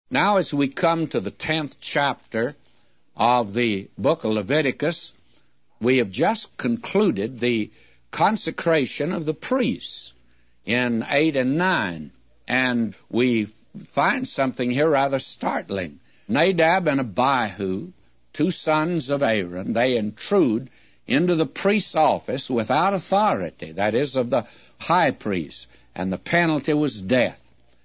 Now, as we come to the 10th chapter of the book of Leviticus, we have just concluded the consecration of the priests in 8 and 9, and we find something here rather startling. Nadab and Abihu, two sons of Aaron, they intrude into the priest's office without authority, that is, of the high priest, and the penalty was death.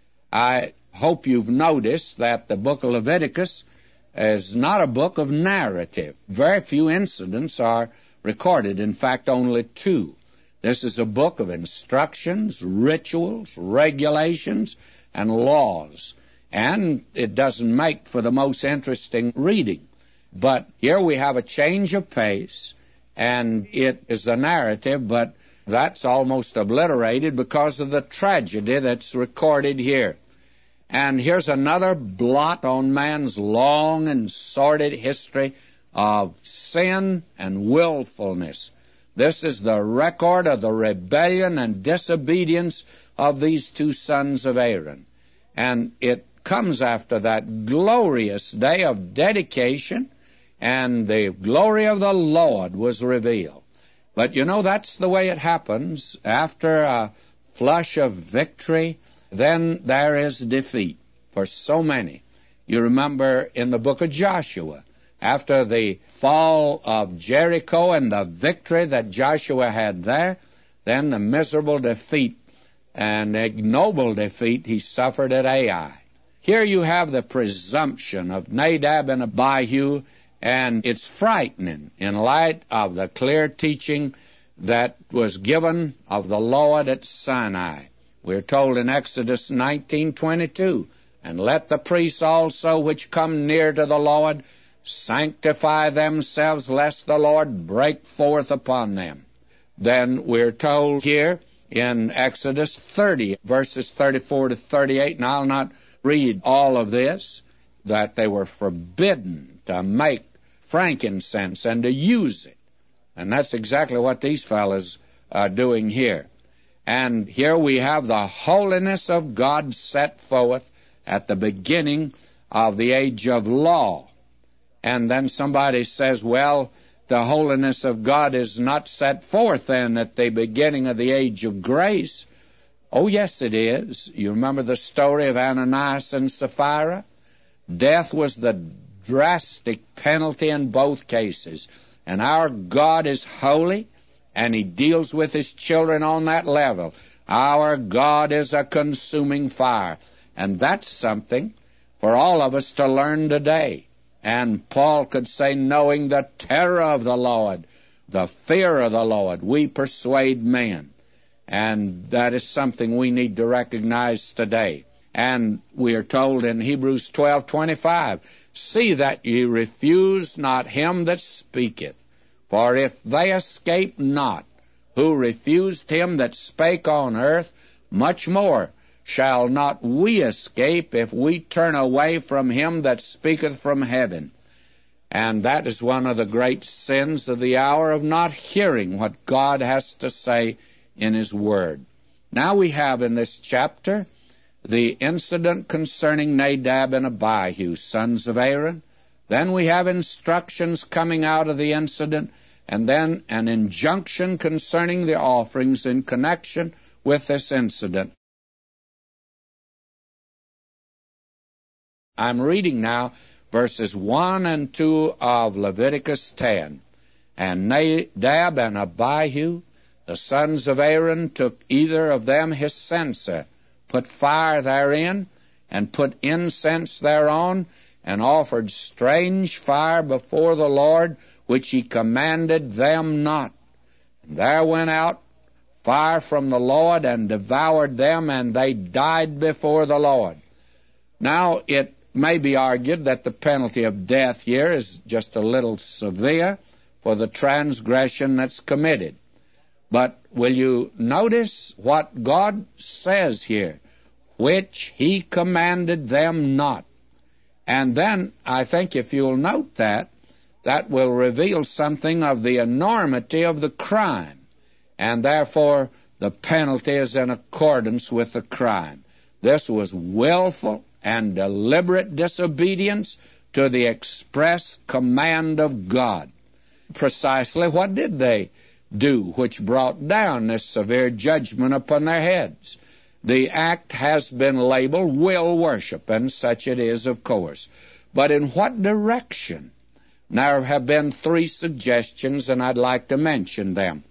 I hope you've noticed that the book of Leviticus is not a book of narrative. Very few incidents are recorded, in fact, only two. This is a book of instructions, rituals, regulations, and laws, and it doesn't make for the most interesting reading. But here we have a change of pace, and it is the narrative, but that's almost obliterated because of the tragedy that's recorded here. And here's another blot on man's long and sordid history of sin and willfulness. This is the record of the rebellion and disobedience of these two sons of Aaron. And it comes after that glorious day of dedication, and the glory of the Lord was revealed. But you know, that's the way it happens. After a flush of victory, then there is defeat for so many. You remember in the book of Joshua, after the fall of Jericho and the victory that Joshua had there, then the miserable defeat and ignoble defeat he suffered at Ai. Here you have the presumption of Nadab and Abihu, and it's frightening in light of the clear teaching that was given of the Lord at Sinai. We're told in Exodus 19:22, "And let the priests also which come near to the Lord sanctify themselves, lest the Lord break forth upon them." Then we're told here in Exodus 30, verses 34 to 38, and I'll not read all of this, that they were forbidden to make frankincense and to use it. And that's exactly what these fellows are doing here. And here we have the holiness of God set forth at the beginning of the age of law. And then somebody says, well, the holiness of God is not set forth then at the beginning of the age of grace. Oh, yes, it is. You remember the story of Ananias and Sapphira? Death was the drastic penalty in both cases. And our God is holy, and He deals with His children on that level. Our God is a consuming fire. And that's something for all of us to learn today. And Paul could say, knowing the terror of the Lord, the fear of the Lord, we persuade men. And that is something we need to recognize today. And we are told in Hebrews 12:25, "See that ye refuse not him that speaketh. For if they escape not, who refused him that spake on earth, much more shall not we escape if we turn away from him that speaketh from heaven." And that is one of the great sins of the hour, of not hearing what God has to say in His Word. Now we have in this chapter the incident concerning Nadab and Abihu, sons of Aaron. Then we have instructions coming out of the incident, and then an injunction concerning the offerings in connection with this incident. I'm reading now verses 1 and 2 of Leviticus 10. "And Nadab and Abihu, the sons of Aaron, took either of them his censer, put fire therein, and put incense thereon, and offered strange fire before the Lord, which He commanded them not. And there went out fire from the Lord, and devoured them, and they died before the Lord." Now, it may be argued that the penalty of death here is just a little severe for the transgression that's committed. But will you notice what God says here? "Which He commanded them not." And then, I think if you'll note that will reveal something of the enormity of the crime. And therefore, the penalty is in accordance with the crime. This was willful, and deliberate disobedience to the express command of God. Precisely what did they do which brought down this severe judgment upon their heads? The act has been labeled will worship, and such it is, of course. But in what direction? There have been 3 suggestions, and I'd like to mention them.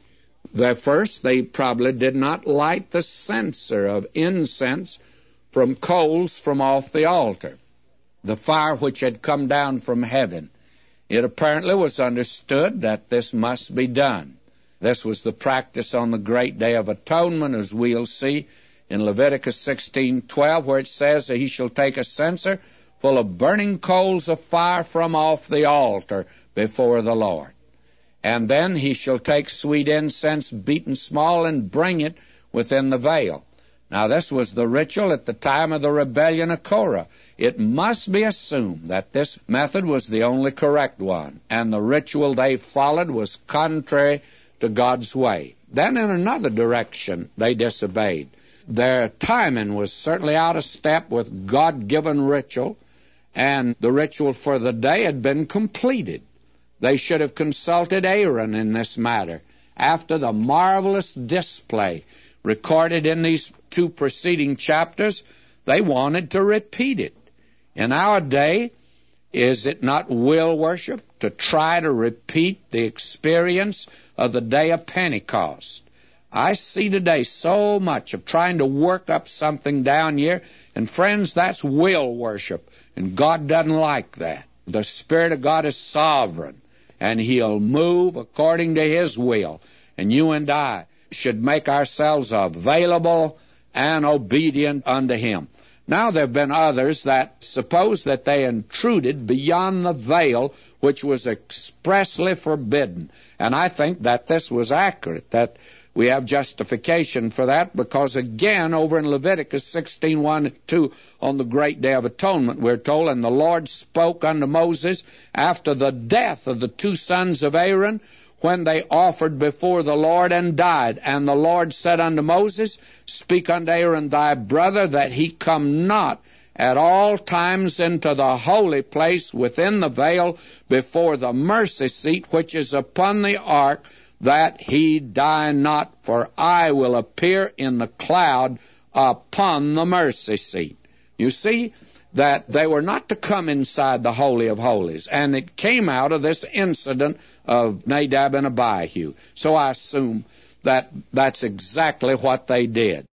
The first, they probably did not light the censer of incense from coals from off the altar, the fire which had come down from heaven. It apparently was understood that this must be done. This was the practice on the great day of atonement, as we'll see in Leviticus 16:12, where it says that he shall take a censer full of burning coals of fire from off the altar before the Lord. And then he shall take sweet incense beaten small and bring it within the veil. Now this was the ritual at the time of the rebellion of Korah. It must be assumed that this method was the only correct one, and the ritual they followed was contrary to God's way. Then in another direction they disobeyed. Their timing was certainly out of step with God-given ritual, and the ritual for the day had been completed. They should have consulted Aaron in this matter. After the marvelous display recorded in these 2 preceding chapters, they wanted to repeat it. In our day, is it not will worship to try to repeat the experience of the day of Pentecost? I see today so much of trying to work up something down here, and friends, that's will worship, and God doesn't like that. The Spirit of God is sovereign, and He'll move according to His will, and you and I should make ourselves available and obedient unto Him. Now there have been others that suppose that they intruded beyond the veil which was expressly forbidden, and I think that this was accurate, that we have justification for that, because again, over in Leviticus 16:1 and 2, on the great day of atonement, we're told, and the Lord spoke unto Moses after the death of the 2 sons of Aaron, when they offered before the Lord and died. And the Lord said unto Moses, Speak unto Aaron thy brother, that he come not at all times into the holy place within the veil before the mercy seat which is upon the ark, that he die not, for I will appear in the cloud upon the mercy seat. You see that they were not to come inside the Holy of Holies, and it came out of this incident of Nadab and Abihu. So I assume that that's exactly what they did.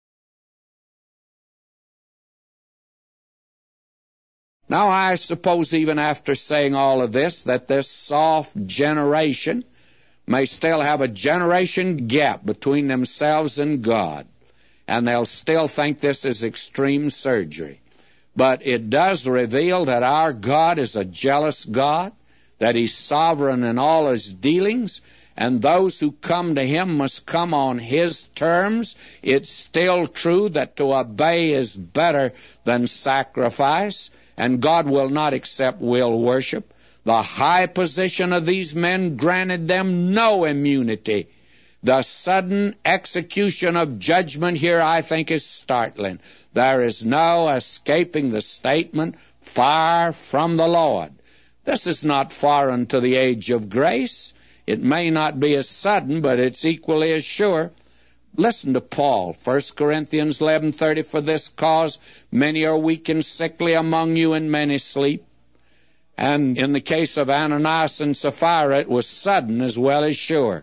Now I suppose even after saying all of this, that this soft generation may still have a generation gap between themselves and God, and they'll still think this is extreme surgery. But it does reveal that our God is a jealous God, that He's sovereign in all His dealings, and those who come to Him must come on His terms. It's still true that to obey is better than sacrifice, and God will not accept will worship. The high position of these men granted them no immunity. The sudden execution of judgment here, I think, is startling. There is no escaping the statement, fire from the Lord. This is not foreign to the age of grace. It may not be as sudden, but it's equally as sure. Listen to Paul, 1 Corinthians 11:30, For this cause many are weak and sickly among you, and many sleep. And in the case of Ananias and Sapphira, it was sudden as well as sure.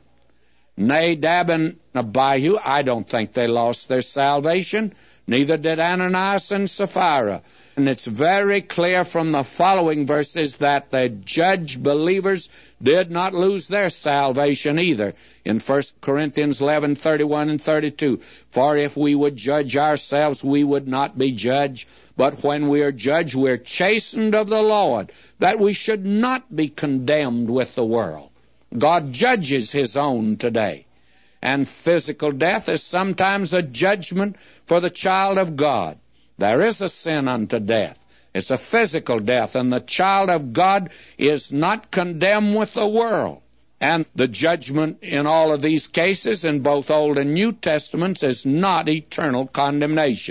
Nadab and Abihu, I don't think they lost their salvation. Neither did Ananias and Sapphira. And it's very clear from the following verses that the judged believers did not lose their salvation either. In 1 Corinthians 11:31 and 32, For if we would judge ourselves, we would not be judged. But when we are judged, we're chastened of the Lord, that we should not be condemned with the world. God judges His own today. And physical death is sometimes a judgment for the child of God. There is a sin unto death. It's a physical death, and the child of God is not condemned with the world. And the judgment in all of these cases, in both Old and New Testaments, is not eternal condemnation.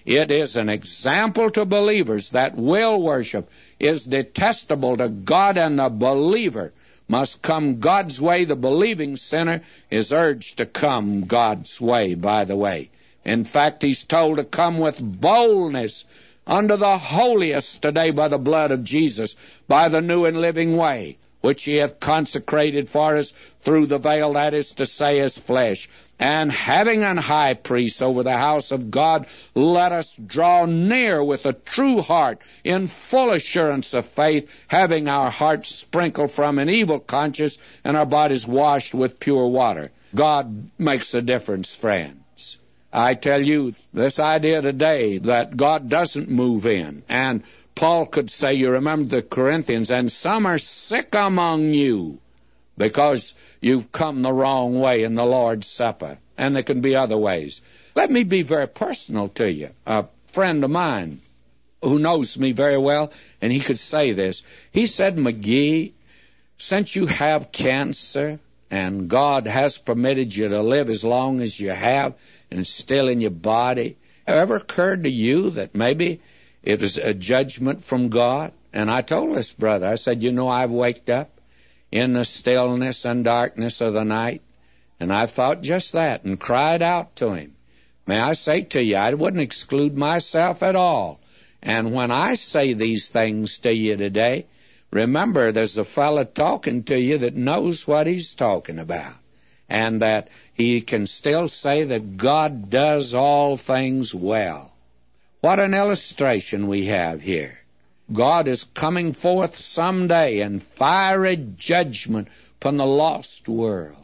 It is an example to believers that will worship is detestable to God, and the believer must come God's way. The believing sinner is urged to come God's way, by the way. In fact, he's told to come with boldness under the holiest today by the blood of Jesus, by the new and living way, which he hath consecrated for us through the veil, that is to say, his flesh. And having an high priest over the house of God, let us draw near with a true heart, in full assurance of faith, having our hearts sprinkled from an evil conscience and our bodies washed with pure water. God makes a difference, friends. I tell you, this idea today that God doesn't move in, and Paul could say, you remember the Corinthians, and some are sick among you because you've come the wrong way in the Lord's Supper. And there can be other ways. Let me be very personal to you. A friend of mine who knows me very well, and he could say this. He said, McGee, since you have cancer and God has permitted you to live as long as you have and it's still in your body, have it ever occurred to you that maybe it was a judgment from God? And I told this brother, I said, I've waked up in the stillness and darkness of the night, and I thought just that and cried out to him. May I say to you, I wouldn't exclude myself at all. And when I say these things to you today, remember there's a fellow talking to you that knows what he's talking about, and that he can still say that God does all things well. What an illustration we have here. God is coming forth someday in fiery judgment upon the lost world.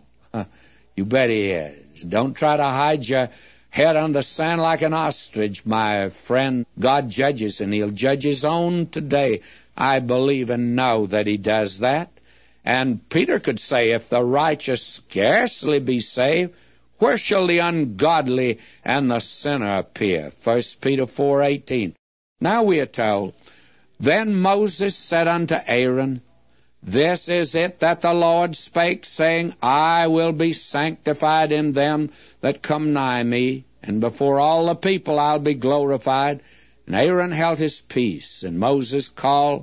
You bet he is. Don't try to hide your head on the sand like an ostrich, my friend. God judges, and he'll judge his own today. I believe and know that he does that. And Peter could say, if the righteous scarcely be saved, where shall the ungodly and the sinner appear? 1 Peter 4:18. Now we are told, then Moses said unto Aaron, this is it that the Lord spake, saying, I will be sanctified in them that come nigh me, and before all the people I'll be glorified. And Aaron held his peace, and Moses called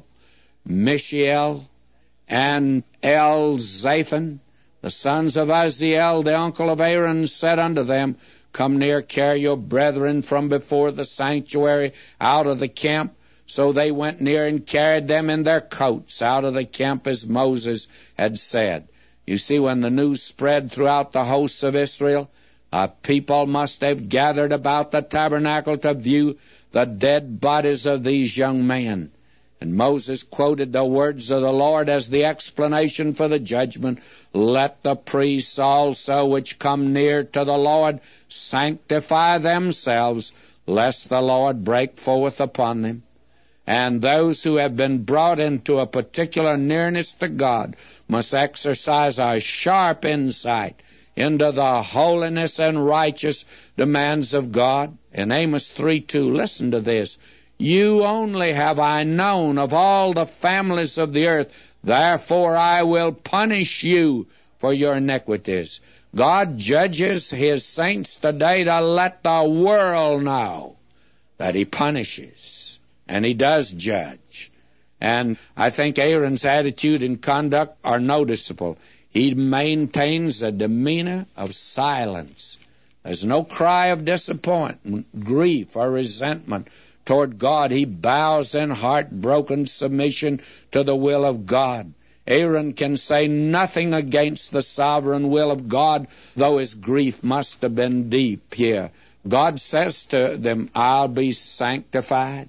Mishael and Elzaphan, the sons of Uzziel, the uncle of Aaron, said unto them, come near, carry your brethren from before the sanctuary out of the camp. So they went near and carried them in their coats out of the camp as Moses had said. You see, when the news spread throughout the hosts of Israel, people must have gathered about the tabernacle to view the dead bodies of these young men. And Moses quoted the words of the Lord as the explanation for the judgment. Let the priests also which come near to the Lord sanctify themselves, lest the Lord break forth upon them. And those who have been brought into a particular nearness to God must exercise a sharp insight into the holiness and righteous demands of God. In Amos 3:2, listen to this. You only have I known of all the families of the earth, therefore I will punish you for your iniquities. God judges his saints today to let the world know that he punishes. And he does judge. And I think Aaron's attitude and conduct are noticeable. He maintains a demeanor of silence. There's no cry of disappointment, grief, or resentment toward God. He bows in heartbroken submission to the will of God. Aaron can say nothing against the sovereign will of God, though his grief must have been deep here. God says to them, I'll be sanctified.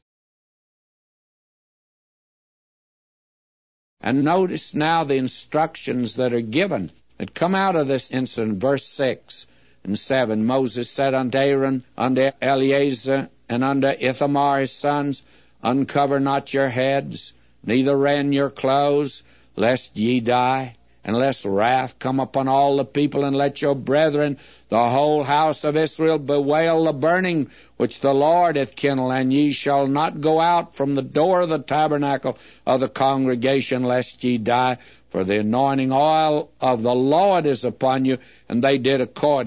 And notice now the instructions that are given that come out of this incident, verse 6 and 7. Moses said unto Aaron, unto Eleazar, and unto Ithamar his sons, uncover not your heads, neither rend your clothes, lest ye die, and lest wrath come upon all the people, and let your brethren, the whole house of Israel, bewail the burning which the Lord hath kindled, and ye shall not go out from the door of the tabernacle of the congregation, lest ye die, for the anointing oil of the Lord is upon you. And they did according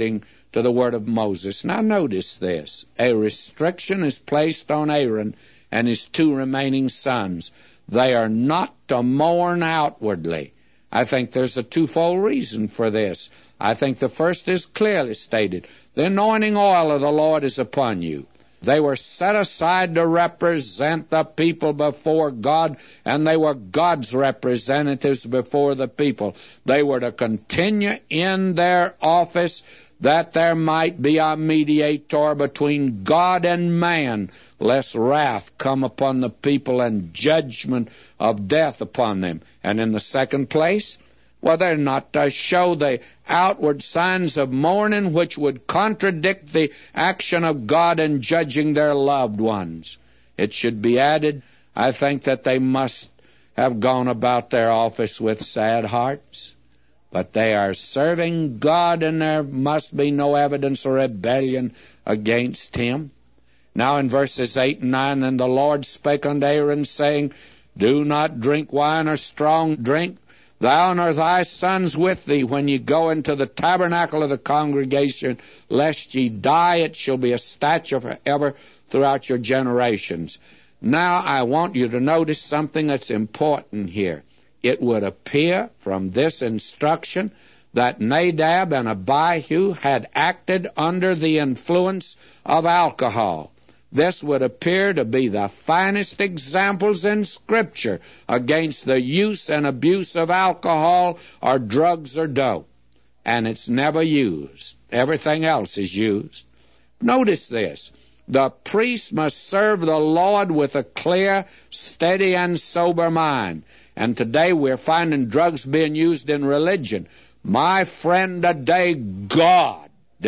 to the word of Moses. Now notice this. A restriction is placed on Aaron and his 2 remaining sons. They are not to mourn outwardly. I think there's a twofold reason for this. I think the first is clearly stated. The anointing oil of the Lord is upon you. They were set aside to represent the people before God, and they were God's representatives before the people. They were to continue in their office that there might be a mediator between God and man, lest wrath come upon the people and judgment of death upon them. And in the second place, well, they're not to show the outward signs of mourning which would contradict the action of God in judging their loved ones. It should be added, I think, that they must have gone about their office with sad hearts. But they are serving God, and there must be no evidence of rebellion against Him. Now in verses 8 and 9, And the Lord spake unto Aaron, saying, Do not drink wine or strong drink, thou nor thy sons with thee, when ye go into the tabernacle of the congregation, lest ye die. It shall be a statute forever throughout your generations. Now I want you to notice something that's important here. It would appear from this instruction that Nadab and Abihu had acted under the influence of alcohol. This would appear to be the finest examples in Scripture against the use and abuse of alcohol or drugs or dope. And it's never used. Everything else is used. Notice this. The priest must serve the Lord with a clear, steady, and sober mind. And today we're finding drugs being used in religion. My friend, today God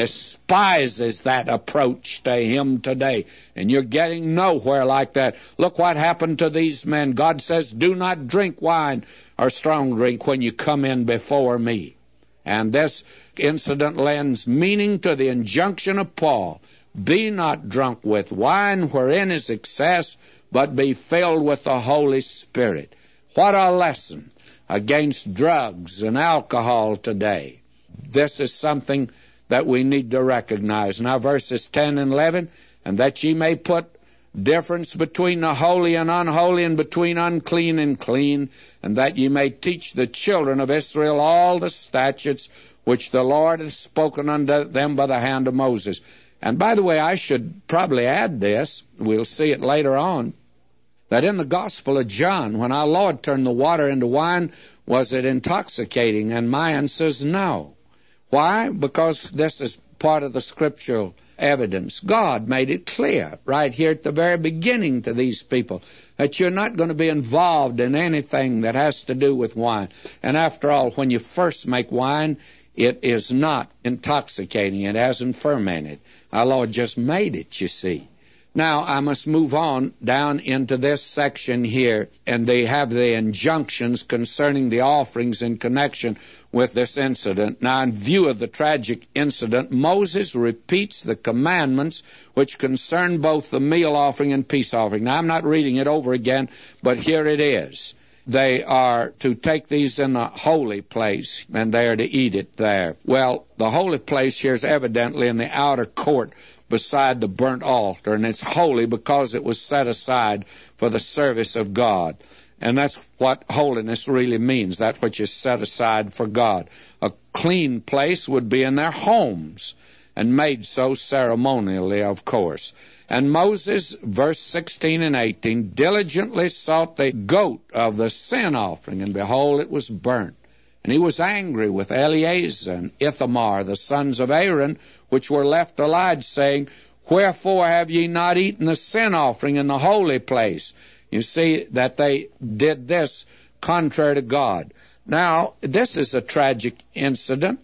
despises that approach to Him today. And you're getting nowhere like that. Look what happened to these men. God says, do not drink wine or strong drink when you come in before me. And this incident lends meaning to the injunction of Paul. Be not drunk with wine wherein is excess, but be filled with the Holy Spirit. What a lesson against drugs and alcohol today. This is something that we need to recognize. Now verses 10 and 11, And that ye may put difference between the holy and unholy, and between unclean and clean, and that ye may teach the children of Israel all the statutes which the Lord hath spoken unto them by the hand of Moses. And by the way, I should probably add this, we'll see it later on, that in the Gospel of John, when our Lord turned the water into wine, was it intoxicating? And my answer is no. Why? Because this is part of the scriptural evidence. God made it clear right here at the very beginning to these people that you're not going to be involved in anything that has to do with wine. And after all, when you first make wine, it is not intoxicating. It hasn't fermented. Our Lord just made it, you see. Now, I must move on down into this section here, and they have the injunctions concerning the offerings in connection with this incident. Now, in view of the tragic incident, Moses repeats the commandments which concern both the meal offering and peace offering. Now, I'm not reading it over again, but here it is. They are to take these in the holy place, and they are to eat it there. Well, the holy place here is evidently in the outer court beside the burnt altar, and it's holy because it was set aside for the service of God. And that's what holiness really means, that which is set aside for God. A clean place would be in their homes, and made so ceremonially, of course. And Moses, verse 16 and 18, diligently sought the goat of the sin offering, and behold, it was burnt. And he was angry with Eleazar and Ithamar, the sons of Aaron, which were left alive, saying, Wherefore have ye not eaten the sin offering in the holy place? You see that they did this contrary to God. Now, this is a tragic incident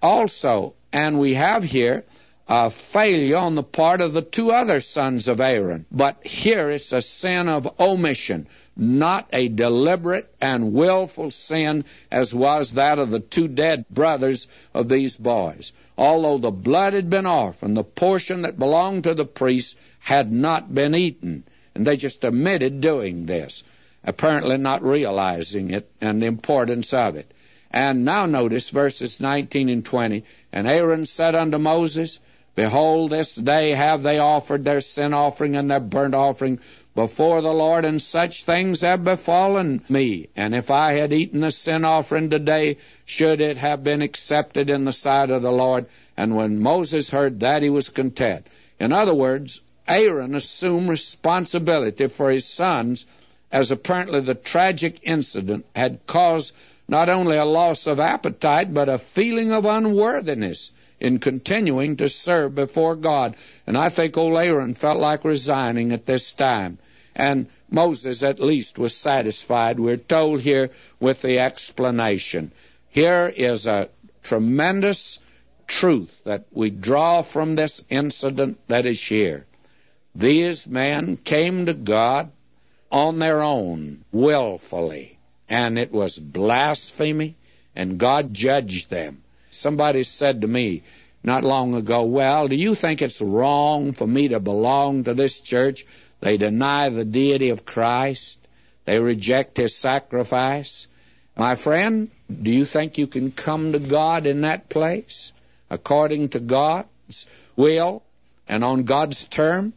also, and we have here a failure on the part of the two other sons of Aaron. But here it's a sin of omission, not a deliberate and willful sin as was that of the two dead brothers of these boys. Although the blood had been offered, the portion that belonged to the priest had not been eaten. And they just omitted doing this, apparently not realizing it and the importance of it. And now notice verses 19 and 20. And Aaron said unto Moses, Behold, this day have they offered their sin offering and their burnt offering before the Lord, and such things have befallen me. And if I had eaten the sin offering today, should it have been accepted in the sight of the Lord? And when Moses heard that, he was content. In other words, Aaron assumed responsibility for his sons, as apparently the tragic incident had caused not only a loss of appetite, but a feeling of unworthiness in continuing to serve before God. And I think old Aaron felt like resigning at this time. And Moses at least was satisfied. We're told here with the explanation. Here is a tremendous truth that we draw from this incident that is here. These men came to God on their own, willfully, and it was blasphemy, and God judged them. Somebody said to me not long ago, well, do you think it's wrong for me to belong to this church? They deny the deity of Christ. They reject His sacrifice. My friend, do you think you can come to God in that place according to God's will and on God's terms?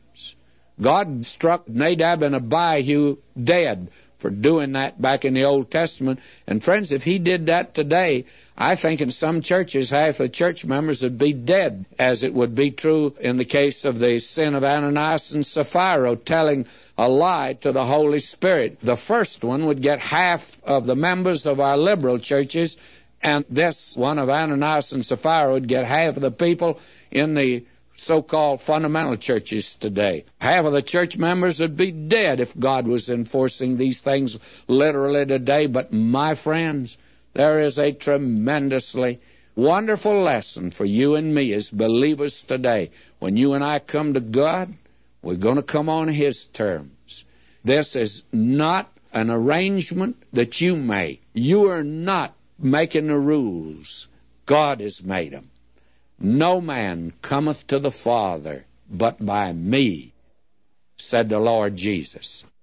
God struck Nadab and Abihu dead for doing that back in the Old Testament. And friends, if He did that today, I think in some churches, half the church members would be dead, as it would be true in the case of the sin of Ananias and Sapphira, telling a lie to the Holy Spirit. The first one would get half of the members of our liberal churches, and this one of Ananias and Sapphira would get half of the people in the so-called fundamental churches today. Half of the church members would be dead if God was enforcing these things literally today. But my friends, there is a tremendously wonderful lesson for you and me as believers today. When you and I come to God, we're going to come on His terms. This is not an arrangement that you make. You are not making the rules. God has made them. No man cometh to the Father but by me, said the Lord Jesus.